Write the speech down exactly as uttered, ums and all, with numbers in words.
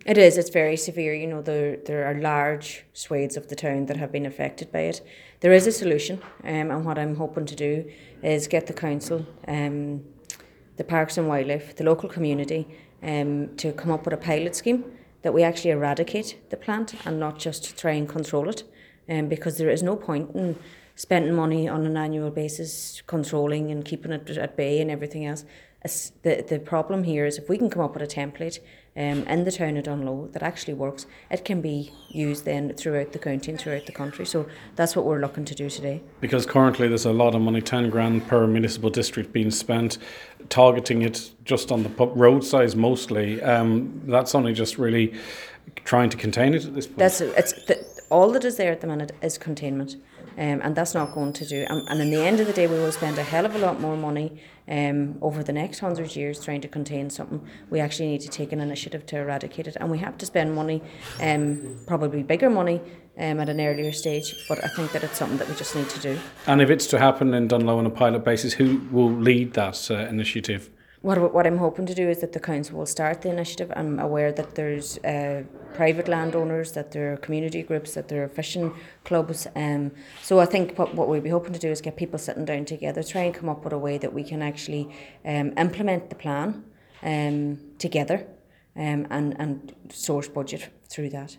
It is. It's very severe. You know, there there are large swathes of the town that have been affected by it. There is a solution, um, and what I'm hoping to do is get the council, um, the Parks and Wildlife, the local community, um, to come up with a pilot scheme that we actually eradicate the plant and not just try and control it, um, because there is no point in spending money on an annual basis controlling and keeping it at bay and everything else. As the the problem here is if we can come up with a template um, in the town of Dunloe that actually works, it can be used then throughout the county and throughout the country. So that's what we're looking to do today. Because currently there's a lot of money, ten grand per municipal district being spent, targeting it just on the pub- road size mostly. Um, that's only just really trying to contain it at this point. That's it's the, all that is there at the minute is containment. Um, and that's not going to do. Um, and in the end of the day, we will spend a hell of a lot more money um, over the next hundred years trying to contain something. We actually need to take an initiative to eradicate it, and we have to spend money, um, probably bigger money, um, at an earlier stage. But I think that it's something that we just need to do. And if it's to happen in Dunloe on a pilot basis, who will lead that uh, initiative? What, what I'm hoping to do is that the council will start the initiative. I'm aware that there's uh, private landowners, that there are community groups, that there are fishing clubs. Um, so I think what, what we'll be hoping to do is get people sitting down together, try and come up with a way that we can actually um, implement the plan um, together um, and, and source budget through that.